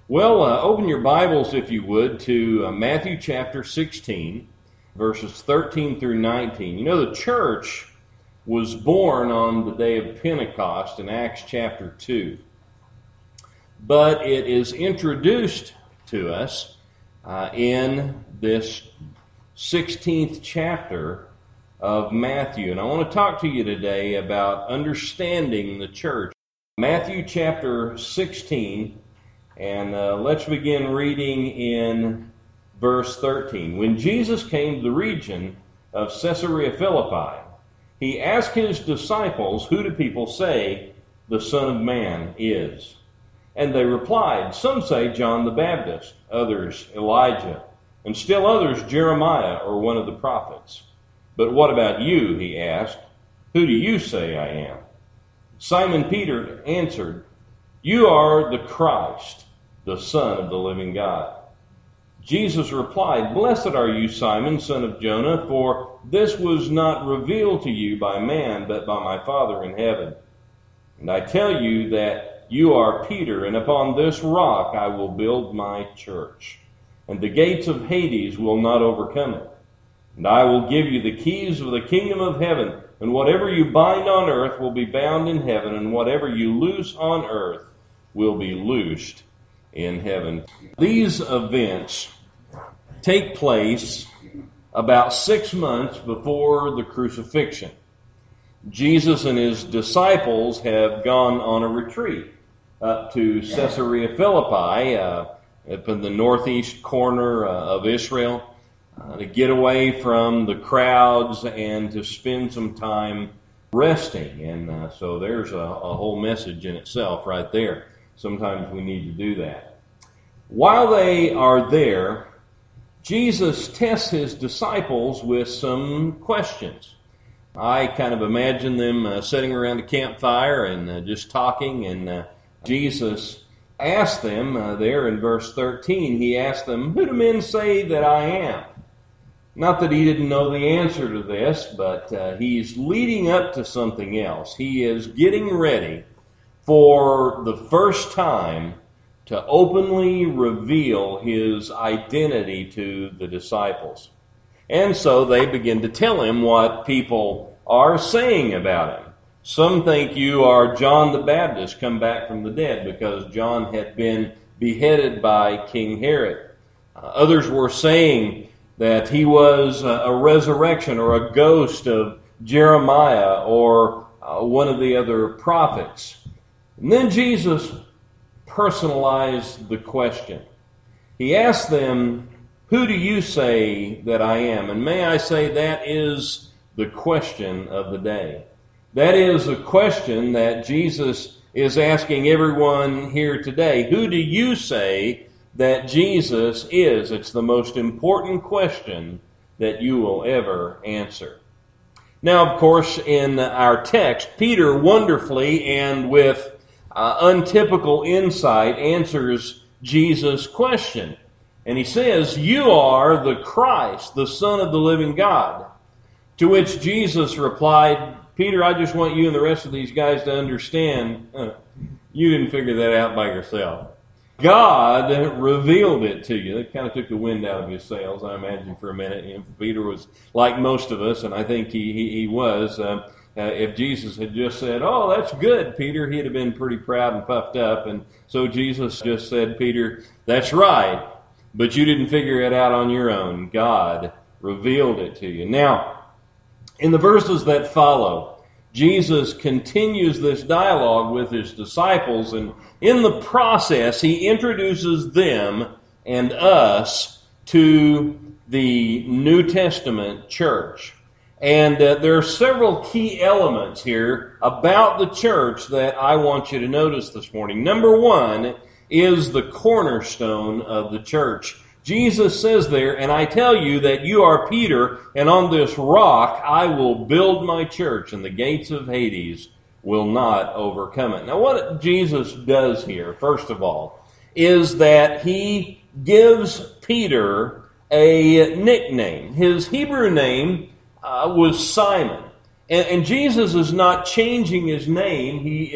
Open your Bibles, if you would, to Matthew chapter 16, verses 13 through 19. You know, the church was born on the day of Pentecost in Acts chapter 2. But it is introduced to us in this 16th chapter of Matthew. And I want to talk to you today about understanding the church. Matthew chapter 16, and let's begin reading in verse 13. When Jesus came to the region of Caesarea Philippi, he asked his disciples, "Who do people say the Son of Man is?" And they replied, "Some say John the Baptist, others Elijah, and still others Jeremiah or one of the prophets. But what about you?" he asked. "Who do you say I am?" Simon Peter answered, "You are the Christ, the Son of the living God." Jesus replied, "Blessed are you, Simon, son of Jonah, for this was not revealed to you by man, but by my Father in heaven. And I tell you that you are Peter, and upon this rock I will build my church, and the gates of Hades will not overcome it. And I will give you the keys of the kingdom of heaven, and whatever you bind on earth will be bound in heaven, and whatever you loose on earth will be loosed in heaven." These events take place about 6 months before the crucifixion. Jesus and his disciples have gone on a retreat up to Caesarea Philippi, up in the northeast corner of Israel, to get away from the crowds and to spend some time resting. And so there's a whole message in itself right there. Sometimes we need to do that. While they are there, Jesus tests his disciples with some questions. I kind of imagine them sitting around a campfire and just talking, and Jesus asked them there in verse 13, he asked them, "Who do men say that I am?" Not that he didn't know the answer to this, but he's leading up to something else. He is getting ready for the first time to openly reveal his identity to the disciples. And so they begin to tell him what people are saying about him. Some think you are John the Baptist come back from the dead, because John had been beheaded by King Herod. Others were saying that he was a resurrection or a ghost of Jeremiah or one of the other prophets. And then Jesus personalized the question. He asked them, "Who do you say that I am?" And may I say, that is the question of the day. That is a question that Jesus is asking everyone here today. Who do you say that Jesus is? It's the most important question that you will ever answer. Now, of course, in our text, Peter wonderfully and with untypical insight answers Jesus' question. And he says, "You are the Christ, the Son of the living God." To which Jesus replied, "Peter, I just want you and the rest of these guys to understand, you didn't figure that out by yourself. God revealed it to you." That kind of took the wind out of his sails, I imagine, for a minute. Peter was like most of us, and I think he was. If Jesus had just said, "Oh, that's good, Peter," he'd have been pretty proud and puffed up. And so Jesus just said, "Peter, that's right, but you didn't figure it out on your own. God revealed it to you." Now, in the verses that follow, Jesus continues this dialogue with his disciples, and in the process, he introduces them and us to the New Testament church. And there are several key elements here about the church that I want you to notice this morning. Number one is the cornerstone of the church. Jesus says there, "And I tell you that you are Peter, and on this rock I will build my church, and the gates of Hades will not overcome it." Now, what Jesus does here, first of all, is that he gives Peter a nickname. His Hebrew name was Simon. And Jesus is not changing his name. He is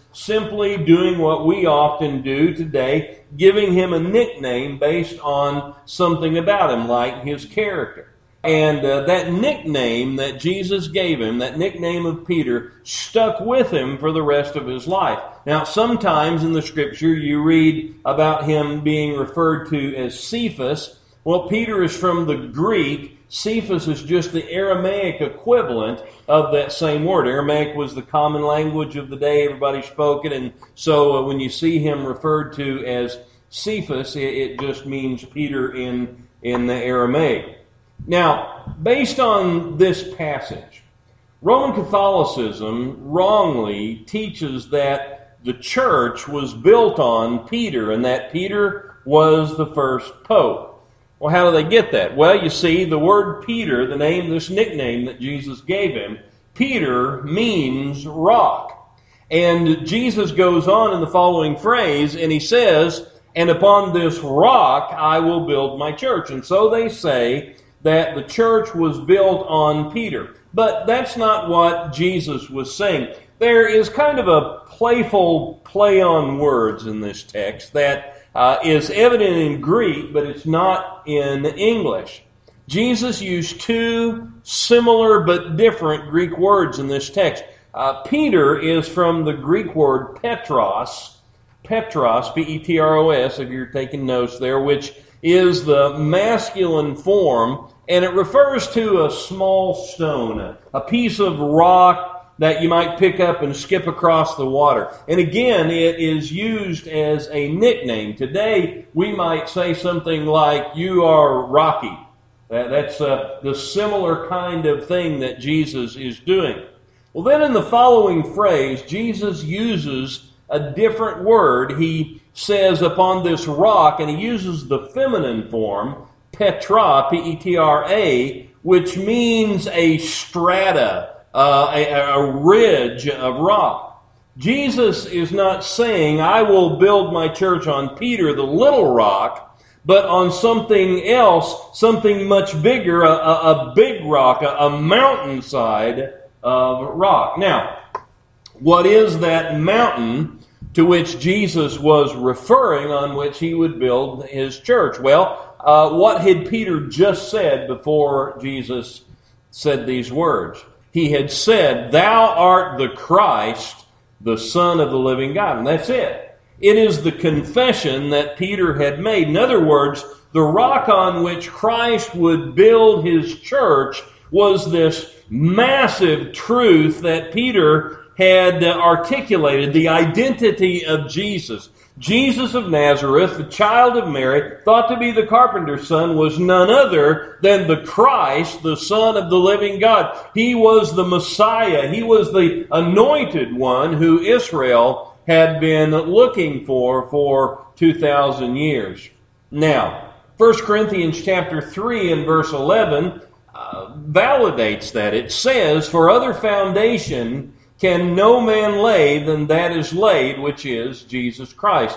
simply doing what we often do today, giving him a nickname based on something about him, like his character. And that nickname that Jesus gave him, that nickname of Peter, stuck with him for the rest of his life. Now, sometimes in the Scripture you read about him being referred to as Cephas. Well, Peter is from the Greek. Cephas is just the Aramaic equivalent of that same word. Aramaic was the common language of the day. Everybody spoke it. And so when you see him referred to as Cephas, it just means Peter in the Aramaic. Now, based on this passage, Roman Catholicism wrongly teaches that the church was built on Peter and that Peter was the first pope. Well, how do they get that? Well, you see, the word Peter, the name, this nickname that Jesus gave him, Peter means rock. And Jesus goes on in the following phrase, and he says, "And upon this rock I will build my church." And so they say that the church was built on Peter. But that's not what Jesus was saying. There is kind of a playful play on words in this text that is evident in Greek, but it's not in English. Jesus used two similar but different Greek words in this text. Peter is from the Greek word Petros, Petros, if you're taking notes there, which is the masculine form, and it refers to a small stone, a piece of rock that you might pick up and skip across the water. And again, it is used as a nickname. Today, we might say something like, "You are Rocky." That's the similar kind of thing that Jesus is doing. Well, then in the following phrase, Jesus uses a different word. He says, "Upon this rock," and he uses the feminine form, Petra, Petra, which means a strata, a ridge of rock. Jesus is not saying, "I will build my church on Peter, the little rock," but on something else, something much bigger, a big rock, a mountainside of rock. Now, what is that mountain to which Jesus was referring, on which he would build his church? Well, what had Peter just said before Jesus said these words? He had said, "Thou art the Christ, the Son of the living God." And that's it. It is the confession that Peter had made. In other words, the rock on which Christ would build his church was this massive truth that Peter had articulated, the identity of Jesus. Jesus of Nazareth, the child of Mary, thought to be the carpenter's son, was none other than the Christ, the Son of the living God. He was the Messiah. He was the anointed one who Israel had been looking for 2,000 years. Now, 1 Corinthians chapter 3 and verse 11 validates that. It says, "For other foundation can no man lay than that is laid, which is Jesus Christ."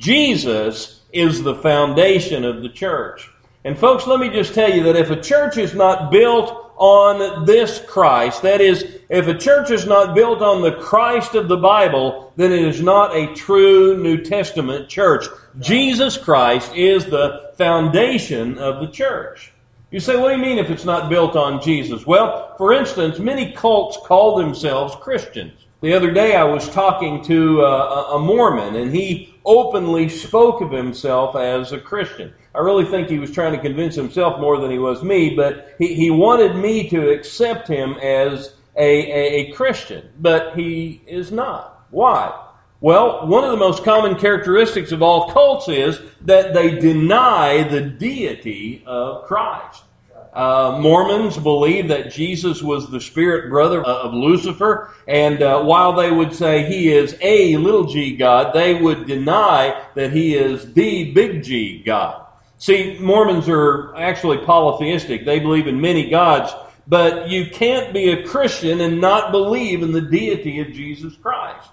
Jesus is the foundation of the church. And folks, let me just tell you that if a church is not built on this Christ, that is, if a church is not built on the Christ of the Bible, then it is not a true New Testament church. Jesus Christ is the foundation of the church. You say, what do you mean if it's not built on Jesus? Well, for instance, many cults call themselves Christians. The other day I was talking to a Mormon, and he openly spoke of himself as a Christian. I really think he was trying to convince himself more than he was me, but he wanted me to accept him as a Christian, but he is not. Why? Well, one of the most common characteristics of all cults is that they deny the deity of Christ. Mormons believe that Jesus was the spirit brother of Lucifer, and while they would say he is a little g God, they would deny that he is the big G God. See, Mormons are actually polytheistic. They believe in many gods, but you can't be a Christian and not believe in the deity of Jesus Christ.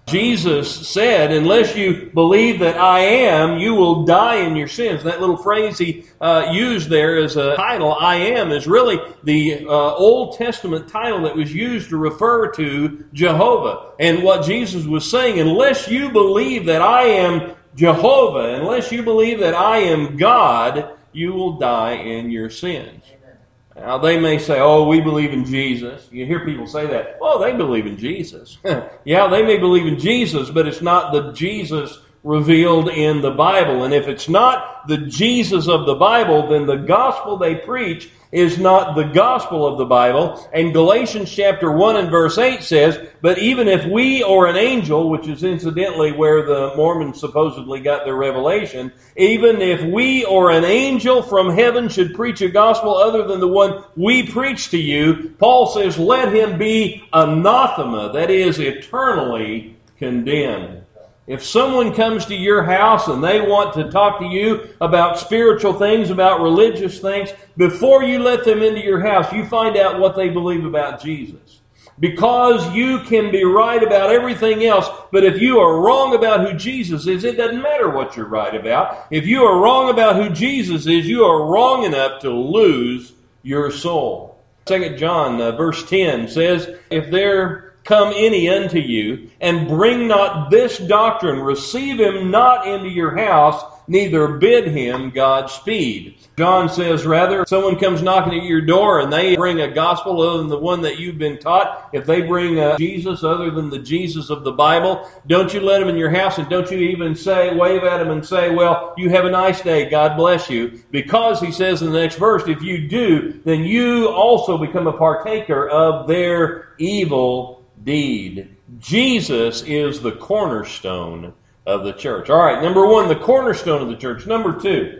Jesus said, unless you believe that I am, you will die in your sins. That little phrase he used there as a title, I am, is really the Old Testament title that was used to refer to Jehovah. And what Jesus was saying, unless you believe that I am Jehovah, unless you believe that I am God, you will die in your sins. Now, they may say, oh, we believe in Jesus. You hear people say that. Oh, they believe in Jesus. Yeah, they may believe in Jesus, but it's not the Jesus revealed in the Bible. And if it's not the Jesus of the Bible, then the gospel they preach is not the gospel of the Bible. And Galatians chapter 1 and verse 8 says, but even if we or an angel, which is incidentally where the Mormons supposedly got their revelation, even if we or an angel from heaven should preach a gospel other than the one we preach to you, Paul says, let him be anathema, that is, eternally condemned. If someone comes to your house and they want to talk to you about spiritual things, about religious things, before you let them into your house, you find out what they believe about Jesus. Because you can be right about everything else, but if you are wrong about who Jesus is, it doesn't matter what you're right about. If you are wrong about who Jesus is, you are wrong enough to lose your soul. 2 John verse 10 says, if there come any unto you, and bring not this doctrine, receive him not into your house, neither bid him Godspeed. John says, rather, someone comes knocking at your door and they bring a gospel other than the one that you've been taught. If they bring a Jesus other than the Jesus of the Bible, don't you let him in your house, and don't you even wave at him and say, well, you have a nice day, God bless you. Because he says in the next verse, if you do, then you also become a partaker of their evil deed. Jesus is the cornerstone of the church. All right, number one, the cornerstone of the church. Number two,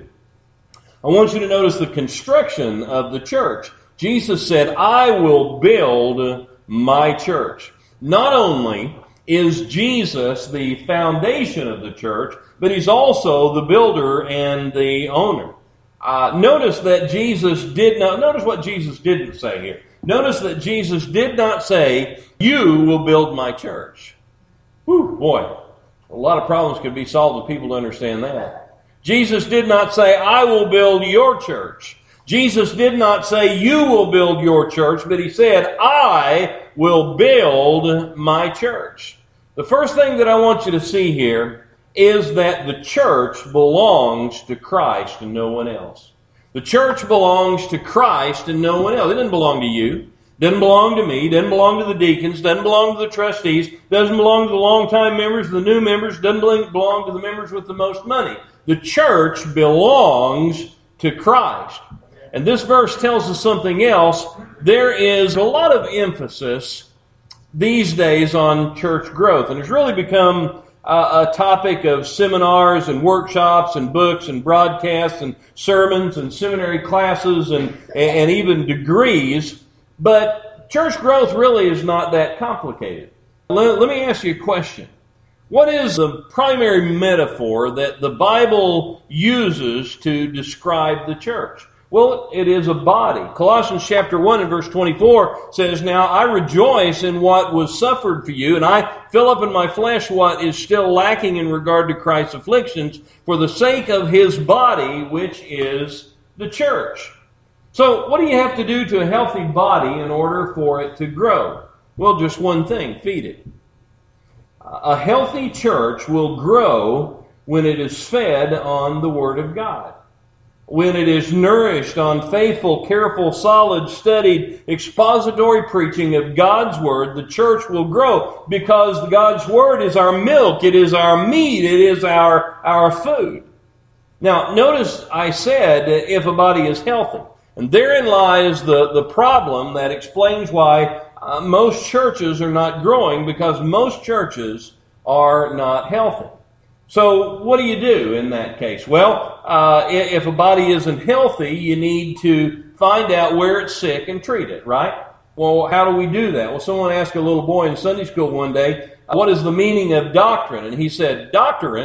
I want you to notice the construction of the church. Jesus said, I will build my church. Not only is Jesus the foundation of the church, but he's also the builder and the owner. Notice what Jesus didn't say here. Notice that Jesus did not say, you will build my church. Whew, boy, a lot of problems could be solved if people understand that. Jesus did not say, I will build your church. Jesus did not say, you will build your church, but he said, I will build my church. The first thing that I want you to see here is that the church belongs to Christ and no one else. The church belongs to Christ and no one else. It doesn't belong to you. Doesn't belong to me. Doesn't belong to the deacons. Doesn't belong to the trustees. Doesn't belong to the longtime members, the new members. Doesn't belong to the members with the most money. The church belongs to Christ. And this verse tells us something else. There is a lot of emphasis these days on church growth. And it's really become a topic of seminars and workshops and books and broadcasts and sermons and seminary classes and even degrees. But church growth really is not that complicated. Let me ask you a question. What is the primary metaphor that the Bible uses to describe the church? Well, it is a body. Colossians chapter 1 and verse 24 says, now I rejoice in what was suffered for you, and I fill up in my flesh what is still lacking in regard to Christ's afflictions for the sake of his body, which is the church. So what do you have to do to a healthy body in order for it to grow? Well, just one thing, feed it. A healthy church will grow when it is fed on the Word of God. When it is nourished on faithful, careful, solid, studied, expository preaching of God's Word, the church will grow because God's Word is our milk, it is our meat, it is our food. Now, notice I said if a body is healthy. And therein lies the problem that explains why most churches are not growing, because most churches are not healthy. So what do you do in that case? Well, if a body isn't healthy, you need to find out where it's sick and treat it, right? Well, how do we do that? Well, someone asked a little boy in Sunday school one day, what is the meaning of doctrine? And he said, doctrine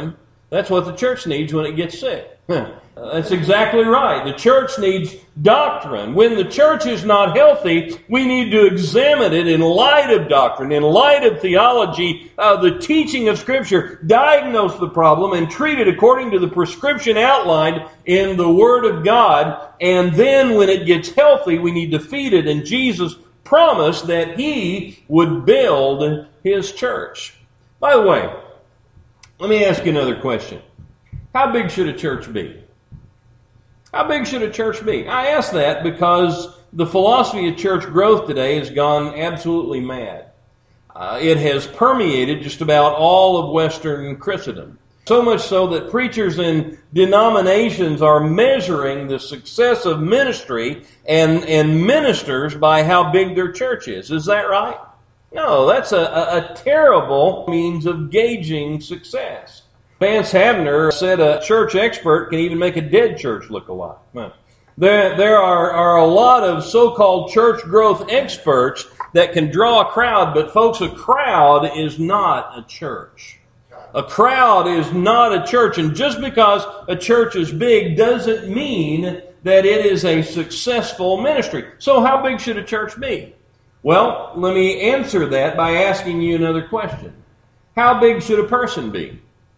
That's what the church needs when it gets sick. That's exactly right. The church needs doctrine. When the church is not healthy, we need to examine it in light of doctrine, in light of theology, the teaching of Scripture, diagnose the problem, and treat it according to the prescription outlined in the Word of God. And then when it gets healthy, we need to feed it. And Jesus promised that He would build His church. By the way, let me ask you another question. How big should a church be? How big should a church be? I ask that because the philosophy of church growth today has gone absolutely mad. It has permeated just about all of Western Christendom. So much so that preachers and denominations are measuring the success of ministry and ministers by how big their church is. Is that right? No, that's a terrible means of gauging success. Vance Havner said a church expert can even make a dead church look alive. There are a lot of so-called church growth experts that can draw a crowd, but folks, a crowd is not a church. A crowd is not a church, and just because a church is big doesn't mean that it is a successful ministry. So how big should a church be? Well, let me answer that by asking you another question. How big should a person be?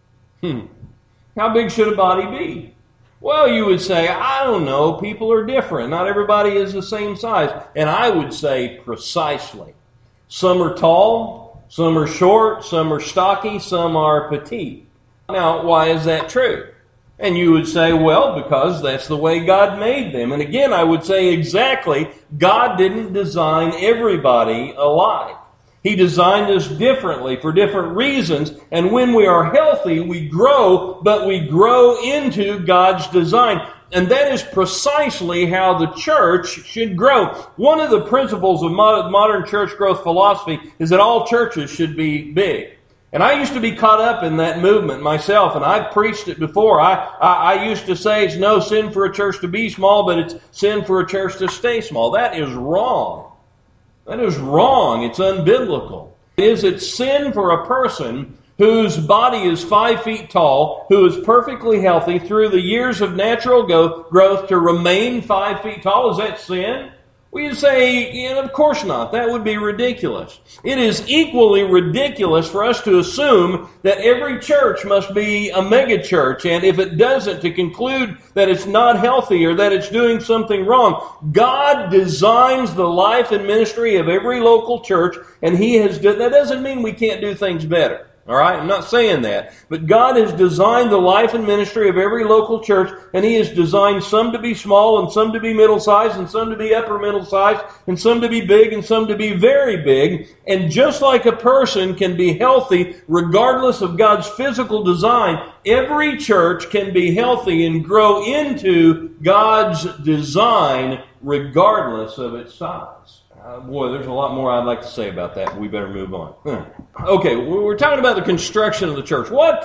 How big should a body be? Well, you would say, I don't know, people are different. Not everybody is the same size. And I would say precisely. Some are tall, some are short, some are stocky, some are petite. Now, why is that true? And you would say, well, because that's the way God made them. And again, I would say exactly, God didn't design everybody alike. He designed us differently for different reasons. And when we are healthy, we grow, but we grow into God's design. And that is precisely how the church should grow. One of the principles of modern church growth philosophy is that all churches should be big. And I used to be caught up in that movement myself, and I've preached it before. I used to say it's no sin for a church to be small, but it's sin for a church to stay small. That is wrong. That is wrong. It's unbiblical. It's sin for a person whose body is 5 feet tall, who is perfectly healthy through the years of natural growth to remain 5 feet tall. Is that sin? We would say, of course not. That would be ridiculous. It is equally ridiculous for us to assume that every church must be a mega church, and if it doesn't, to conclude that it's not healthy or that it's doing something wrong. God designs the life and ministry of every local church, and He has done. That doesn't mean we can't do things better. All right, I'm not saying that. But God has designed the life and ministry of every local church, and He has designed some to be small, and some to be middle-sized, and some to be upper middle-sized, and some to be big, and some to be very big. And just like a person can be healthy regardless of God's physical design, every church can be healthy and grow into God's design regardless of its size. Boy, there's a lot more I'd like to say about that, but we better move on. Okay, we're talking about the construction of the church. What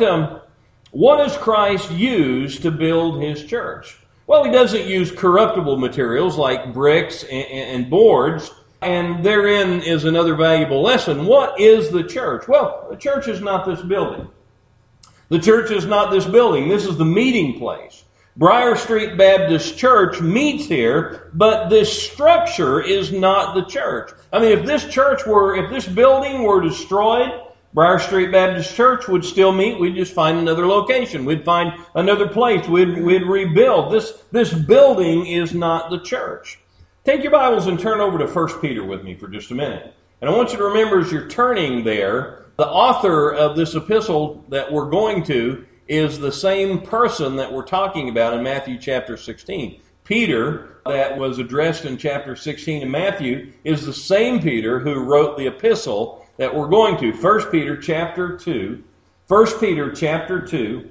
does Christ use to build His church? Well, He doesn't use corruptible materials like bricks and boards, and therein is another valuable lesson. What is the church? Well, the church is not this building. The church is not this building. This is the meeting place. Briar Street Baptist Church meets here, but this structure is not the church. I mean, if this building were destroyed, Briar Street Baptist Church would still meet. We'd just find another location. We'd find another place. We'd rebuild. This building is not the church. Take your Bibles and turn over to 1 Peter with me for just a minute. And I want you to remember as you're turning there, the author of this epistle that we're going to is the same person that we're talking about in Matthew chapter 16. Peter, that was addressed in chapter 16 in Matthew, is the same Peter who wrote the epistle that we're going to. 1 Peter chapter 2. 1 Peter chapter 2.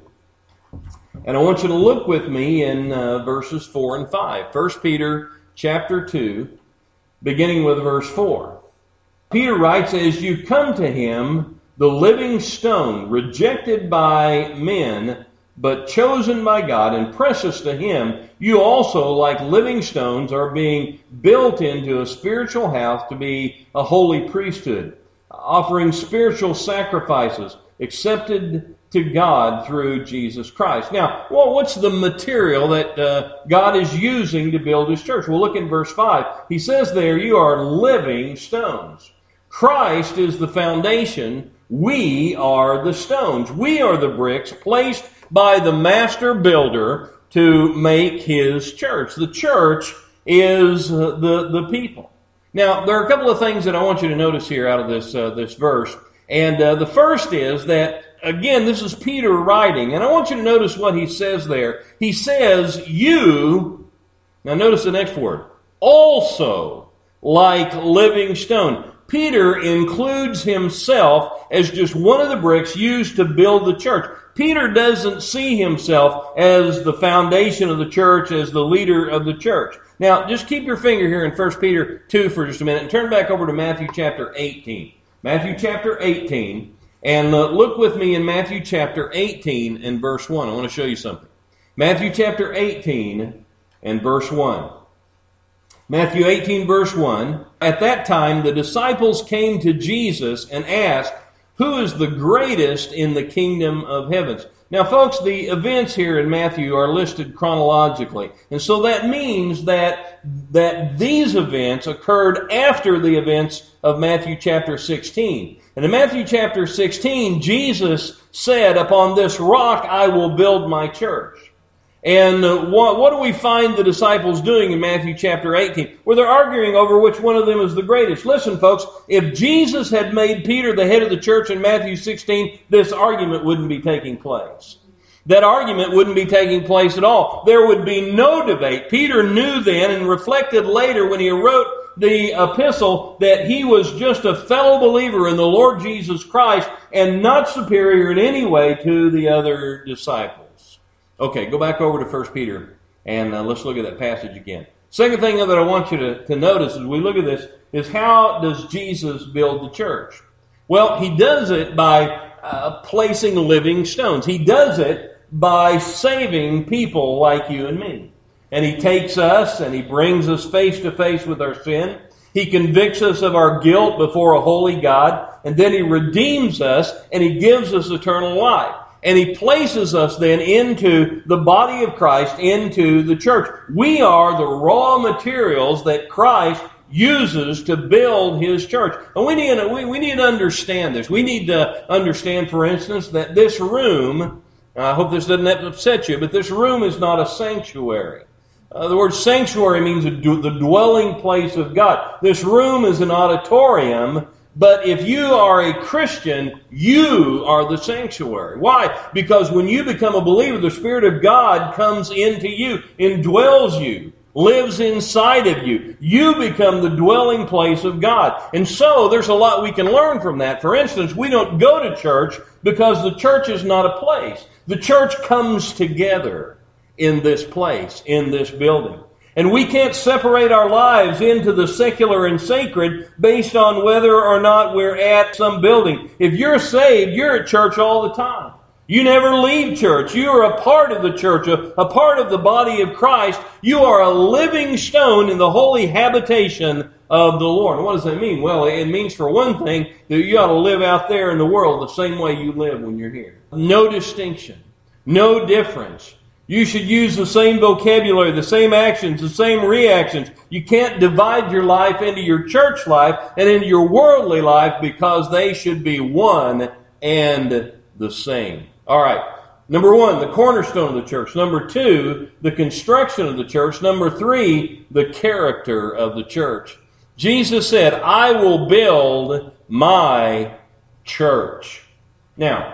And I want you to look with me in verses 4 and 5. 1 Peter chapter 2, beginning with verse 4. Peter writes, as you come to Him, the living stone, rejected by men, but chosen by God and precious to Him, you also, like living stones, are being built into a spiritual house to be a holy priesthood, offering spiritual sacrifices accepted to God through Jesus Christ. Now, what's the material that God is using to build His church? Well, look in verse 5. He says there, you are living stones. Christ is the foundation. We are the stones. We are the bricks placed by the master builder to make His church. The church is the people. Now, there are a couple of things that I want you to notice here out of this verse. And the first is that, again, this is Peter writing. And I want you to notice what he says there. He says, you, now notice the next word, also like living stone. Peter includes himself as just one of the bricks used to build the church. Peter doesn't see himself as the foundation of the church, as the leader of the church. Now, just keep your finger here in 1 Peter 2 for just a minute and turn back over to Matthew chapter 18. Matthew chapter 18, and look with me in Matthew chapter 18 and verse 1. I want to show you something. Matthew chapter 18 and verse 1. Matthew 18 verse 1. At that time the disciples came to Jesus and asked, who is the greatest in the kingdom of heavens? Now, folks, the events here in Matthew are listed chronologically. And so that means that these events occurred after the events of Matthew chapter 16. And in Matthew chapter 16, Jesus said, upon this rock I will build my church. And what do we find the disciples doing in Matthew chapter 18? Well, they're arguing over which one of them is the greatest. Listen, folks, if Jesus had made Peter the head of the church in Matthew 16, this argument wouldn't be taking place. That argument wouldn't be taking place at all. There would be no debate. Peter knew then and reflected later when he wrote the epistle that he was just a fellow believer in the Lord Jesus Christ and not superior in any way to the other disciples. Okay, go back over to 1 Peter and let's look at that passage again. Second thing that I want you to notice as we look at this is how does Jesus build the church? Well, He does it by placing living stones. He does it by saving people like you and me. And He takes us and He brings us face to face with our sin. He convicts us of our guilt before a holy God. And then He redeems us and He gives us eternal life. And He places us then into the body of Christ, into the church. We are the raw materials that Christ uses to build His church. And we need to understand this. We need to understand, for instance, that this room, I hope this doesn't upset you, but this room is not a sanctuary. The word sanctuary means the dwelling place of God. This room is an auditorium. But if you are a Christian, you are the sanctuary. Why? Because when you become a believer, the Spirit of God comes into you, indwells you, lives inside of you. You become the dwelling place of God. And so there's a lot we can learn from that. For instance, we don't go to church because the church is not a place. The church comes together in this place, in this building. And we can't separate our lives into the secular and sacred based on whether or not we're at some building. If you're saved, you're at church all the time. You never leave church. You are a part of the church, a part of the body of Christ. You are a living stone in the holy habitation of the Lord. And what does that mean? Well, it means, for one thing, that you ought to live out there in the world the same way you live when you're here. No distinction. No difference. You should use the same vocabulary, the same actions, the same reactions. You can't divide your life into your church life and into your worldly life because they should be one and the same. All right. Number one, the cornerstone of the church. Number two, the construction of the church. Number three, the character of the church. Jesus said, I will build my church. Now,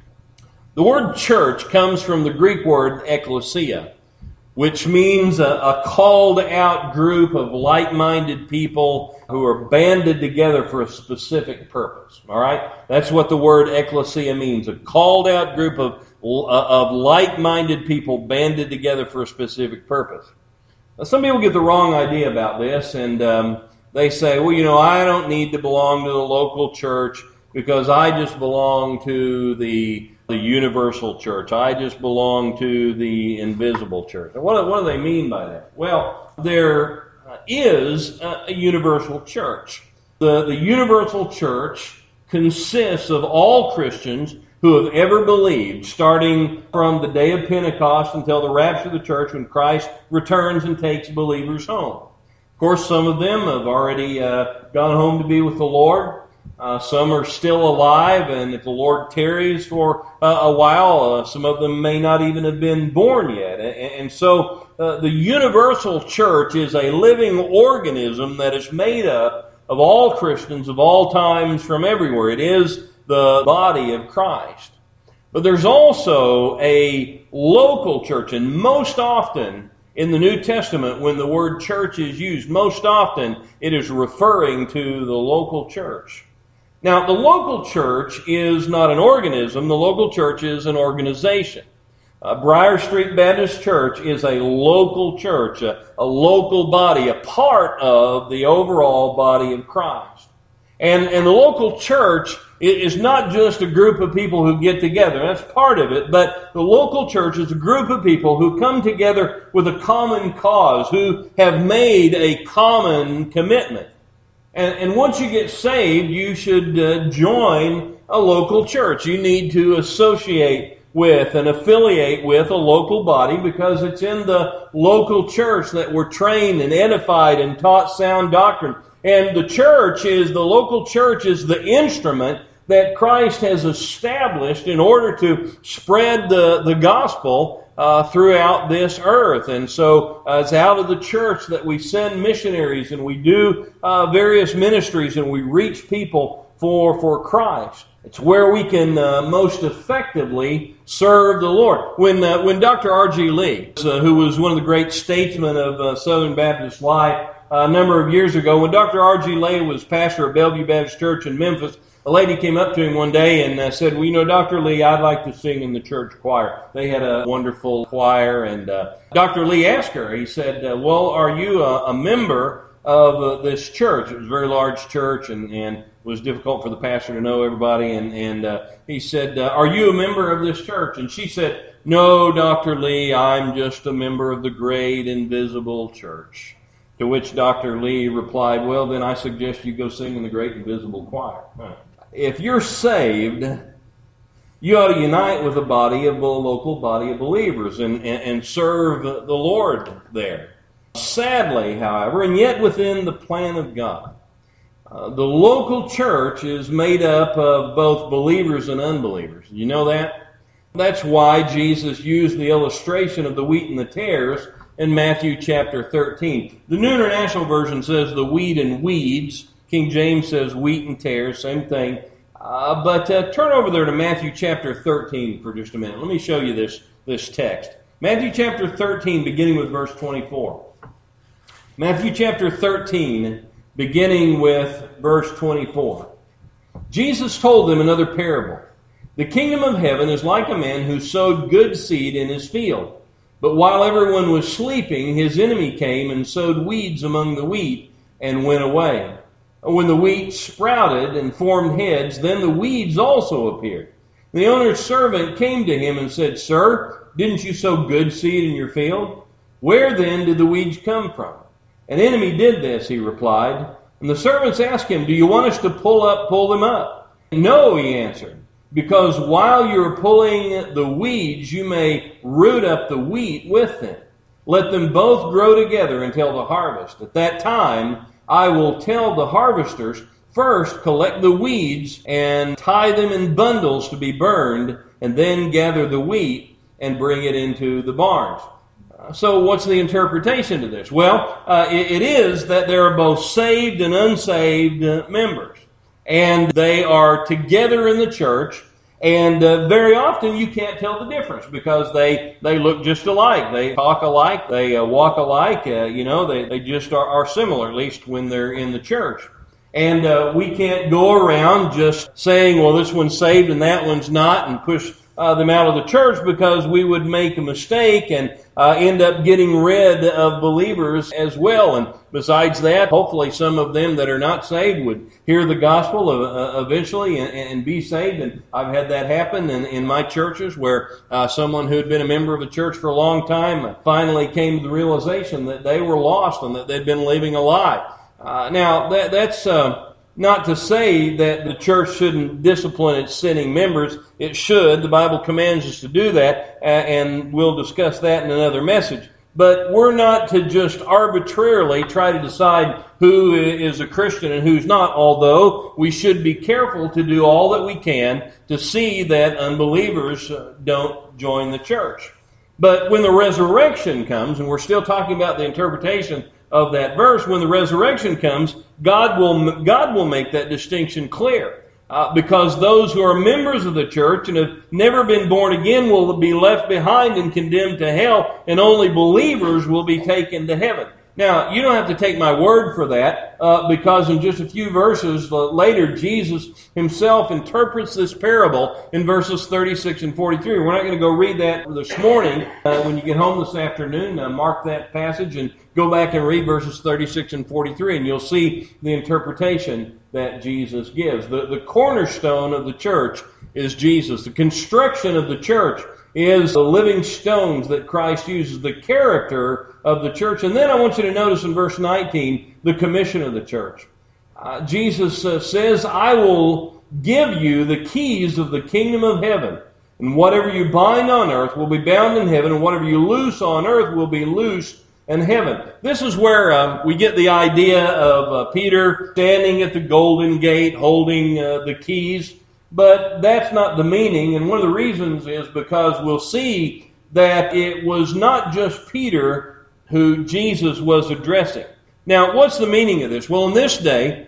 the word church comes from the Greek word ekklesia, which means a called out group of like-minded people who are banded together for a specific purpose. All right? That's what the word ekklesia means, a called out group of like-minded people banded together for a specific purpose. Now, some people get the wrong idea about this, and they say, well, I don't need to belong to the local church because I just belong to the universal church. I just belong to the invisible church. And what do they mean by that? Well, there is a universal church. The universal church consists of all Christians who have ever believed, starting from the day of Pentecost until the rapture of the church when Christ returns and takes believers home. Of course, some of them have already gone home to be with the Lord. Some are still alive, and if the Lord tarries for a while, some of them may not even have been born yet. And so the universal church is a living organism that is made up of all Christians of all times from everywhere. It is the body of Christ. But there's also a local church, and most often in the New Testament, when the word church is used, most often it is referring to the local church. Now, the local church is not an organism. The local church is an organization. Briar Street Baptist Church is a local church, a local body, a part of the overall body of Christ. And the local church is not just a group of people who get together. That's part of it. But the local church is a group of people who come together with a common cause, who have made a common commitment. And once you get saved, you should join a local church. You need to associate with and affiliate with a local body, because it's in the local church that we're trained and edified and taught sound doctrine. And the local church is the instrument that Christ has established in order to spread the gospel throughout this earth. And so it's out of the church that we send missionaries, and we do various ministries, and we reach people for Christ. It's where we can most effectively serve the Lord. When Dr. R.G. Lee, who was one of the great statesmen of Southern Baptist life a number of years ago, when Dr. R.G. Lee was pastor of Bellevue Baptist Church in Memphis, a lady came up to him one day and said, well, you know, Dr. Lee, I'd like to sing in the church choir. They had a wonderful choir, and Dr. Lee asked her, he said, well, are you a member of this church? It was a very large church, and it was difficult for the pastor to know everybody, and he said, are you a member of this church? And she said, no, Dr. Lee, I'm just a member of the great invisible church. To which Dr. Lee replied, well, then I suggest you go sing in the great invisible choir. If you're saved, you ought to unite with a local body of believers and serve the Lord there. Sadly, however, and yet within the plan of God, the local church is made up of both believers and unbelievers. You know that? That's why Jesus used the illustration of the wheat and the tares in Matthew chapter 13. The New International Version says the wheat and weeds. King James says wheat and tares, same thing. But turn over there to Matthew chapter 13 for just a minute. Let me show you this text. Matthew chapter 13, beginning with verse 24. Matthew chapter 13, beginning with verse 24. Jesus told them another parable. The kingdom of heaven is like a man who sowed good seed in his field. But while everyone was sleeping, his enemy came and sowed weeds among the wheat and went away. When the wheat sprouted and formed heads, then the weeds also appeared. The owner's servant came to him and said, Sir, didn't you sow good seed in your field? Where then did the weeds come from? An enemy did this, he replied. And the servants asked him, Do you want us to pull them up? No, he answered, because while you're pulling the weeds, you may root up the wheat with them. Let them both grow together until the harvest. At that time, I will tell the harvesters, first collect the weeds and tie them in bundles to be burned, and then gather the wheat and bring it into the barns. So what's the interpretation to this? Well, it is that there are both saved and unsaved members. And they are together in the church. And very often you can't tell the difference because they look just alike. They talk alike. They walk alike. They just are similar, at least when they're in the church. And we can't go around just saying, well, this one's saved and that one's not, and push them out of the church, because we would make a mistake and end up getting rid of believers as well. And besides that, hopefully some of them that are not saved would hear the gospel eventually and be saved. And I've had that happen in my churches, where someone who had been a member of a church for a long time finally came to the realization that they were lost and that they'd been living a lie. Now, that's not to say that the church shouldn't discipline its sinning members. It should. The Bible commands us to do that, and we'll discuss that in another message. But we're not to just arbitrarily try to decide who is a Christian and who's not, although we should be careful to do all that we can to see that unbelievers don't join the church. But when the resurrection comes, and we're still talking about the interpretation of that verse, when the resurrection comes, God will make that distinction clear. Because those who are members of the church and have never been born again will be left behind and condemned to hell, and only believers will be taken to heaven. Now, you don't have to take my word for that, because in just a few verses later, Jesus himself interprets this parable in verses 36 and 43. We're not going to go read that this morning. When you get home this afternoon, mark that passage and go back and read verses 36 and 43, and you'll see the interpretation that Jesus gives. The cornerstone of the church is Jesus. The construction of the church is the living stones that Christ uses, the character of the church. And then I want you to notice in verse 19, the commission of the church. Jesus says, I will give you the keys of the kingdom of heaven. And whatever you bind on earth will be bound in heaven, and whatever you loose on earth will be loosed in heaven. This is where we get the idea of Peter standing at the golden gate holding the keys. But that's not the meaning, and one of the reasons is because we'll see that it was not just Peter who Jesus was addressing. Now, what's the meaning of this? Well, in this day,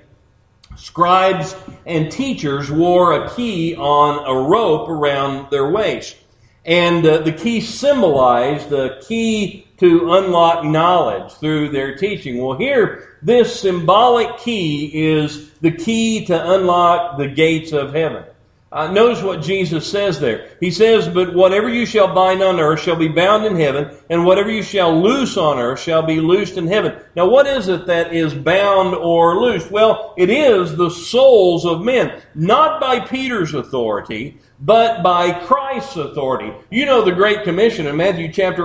scribes and teachers wore a key on a rope around their waist. And the key symbolized the key to unlock knowledge through their teaching. Well, here, this symbolic key is the key to unlock the gates of heaven. Notice what Jesus says there. He says, but whatever you shall bind on earth shall be bound in heaven, and whatever you shall loose on earth shall be loosed in heaven. Now, what is it that is bound or loosed? Well, it is the souls of men, not by Peter's authority, but by Christ's authority. You know the Great Commission in Matthew chapter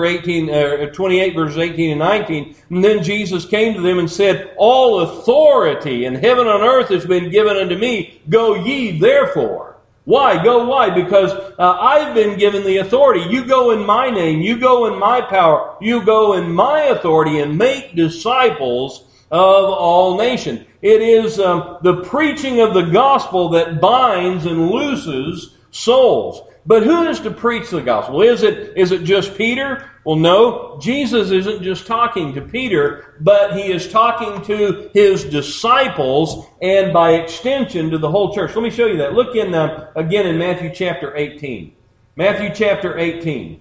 28, verses 18 and 19. And then Jesus came to them and said, all authority in heaven and on earth has been given unto me. Go ye therefore. Why? Go why? Because I've been given the authority. You go in my name. You go in my power. You go in my authority and make disciples of all nations. It is the preaching of the gospel that binds and looses souls. But who is to preach the gospel? Is it just Peter? Well, no. Jesus isn't just talking to Peter, but he is talking to his disciples and by extension to the whole church. Let me show you that. Look again in Matthew chapter 18. Matthew chapter 18.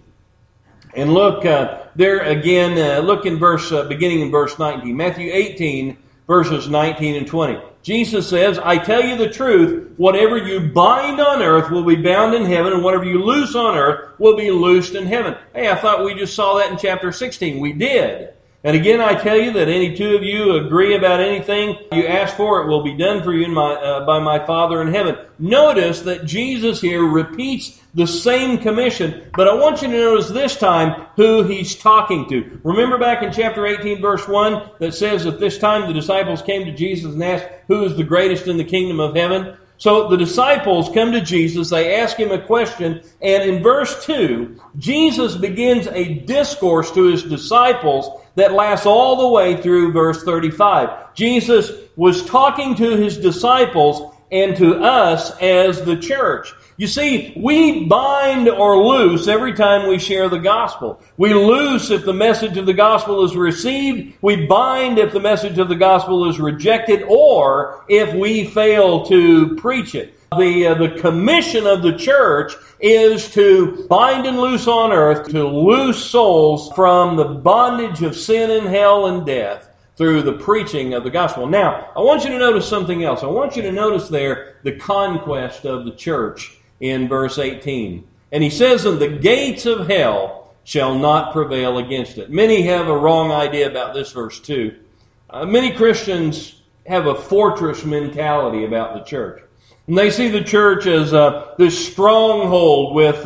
And look there again, look in beginning in verse 19. Matthew 18, verses 19 and 20. Jesus says, I tell you the truth, whatever you bind on earth will be bound in heaven, and whatever you loose on earth will be loosed in heaven. Hey, I thought we just saw that in chapter 16. We did. And again, I tell you that any two of you agree about anything you ask for, it will be done for you by my Father in heaven. Notice that Jesus here repeats the same commission, but I want you to notice this time who he's talking to. Remember back in chapter 18, verse 1, that says that this time the disciples came to Jesus and asked, who is the greatest in the kingdom of heaven? So the disciples come to Jesus, they ask him a question, and in verse 2, Jesus begins a discourse to his disciples that lasts all the way through verse 35. Jesus was talking to his disciples and to us as the church. You see, we bind or loose every time we share the gospel. We loose if the message of the gospel is received. We bind if the message of the gospel is rejected, or if we fail to preach it. The commission of the church is to bind and loose on earth, to loose souls from the bondage of sin and hell and death through the preaching of the gospel. Now, I want you to notice something else. I want you to notice there the conquest of the church in verse 18. And he says, and the gates of hell shall not prevail against it. Many have a wrong idea about this verse too. Many Christians have a fortress mentality about the church. And they see the church as this stronghold with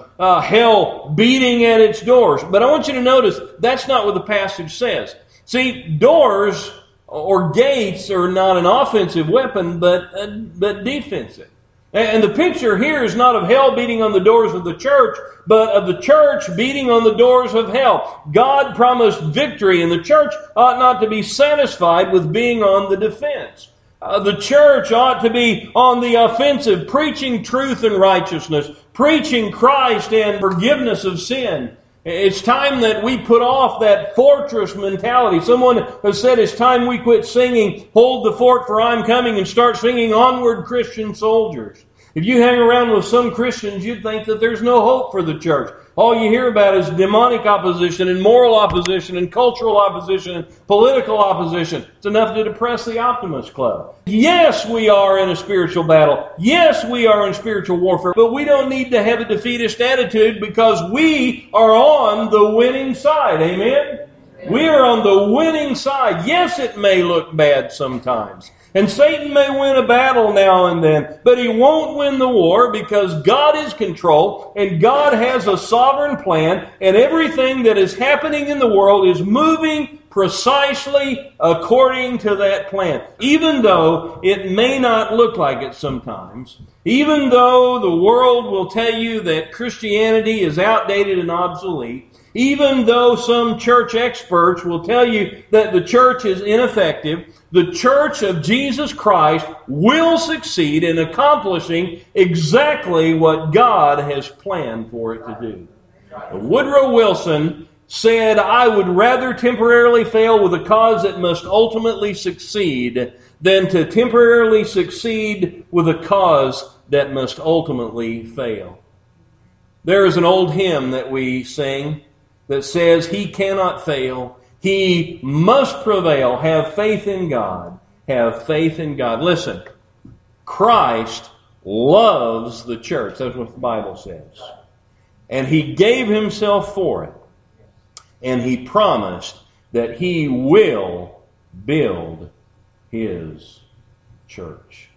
hell beating at its doors. But I want you to notice that's not what the passage says. See, doors or gates are not an offensive weapon, but defensive. And the picture here is not of hell beating on the doors of the church, but of the church beating on the doors of hell. God promised victory, and the church ought not to be satisfied with being on the defense. The church ought to be on the offensive, preaching truth and righteousness, preaching Christ and forgiveness of sin. It's time that we put off that fortress mentality. Someone has said it's time we quit singing, "Hold the fort for I'm coming," and start singing, "Onward, Christian soldiers." If you hang around with some Christians, you'd think that there's no hope for the church. All you hear about is demonic opposition and moral opposition and cultural opposition and political opposition. It's enough to depress the Optimist Club. Yes, we are in a spiritual battle. Yes, we are in spiritual warfare. But we don't need to have a defeatist attitude because we are on the winning side. Amen? We are on the winning side. Yes, it may look bad sometimes. And Satan may win a battle now and then, but he won't win the war because God is in control and God has a sovereign plan, and everything that is happening in the world is moving precisely according to that plan. Even though it may not look like it sometimes, even though the world will tell you that Christianity is outdated and obsolete, even though some church experts will tell you that the church is ineffective, the church of Jesus Christ will succeed in accomplishing exactly what God has planned for it to do. Woodrow Wilson said, "I would rather temporarily fail with a cause that must ultimately succeed than to temporarily succeed with a cause that must ultimately fail." There is an old hymn that we sing that says, "He cannot fail. He must prevail. Have faith in God. Have faith in God." Listen, Christ loves the church. That's what the Bible says. And He gave Himself for it. And He promised that He will build His church.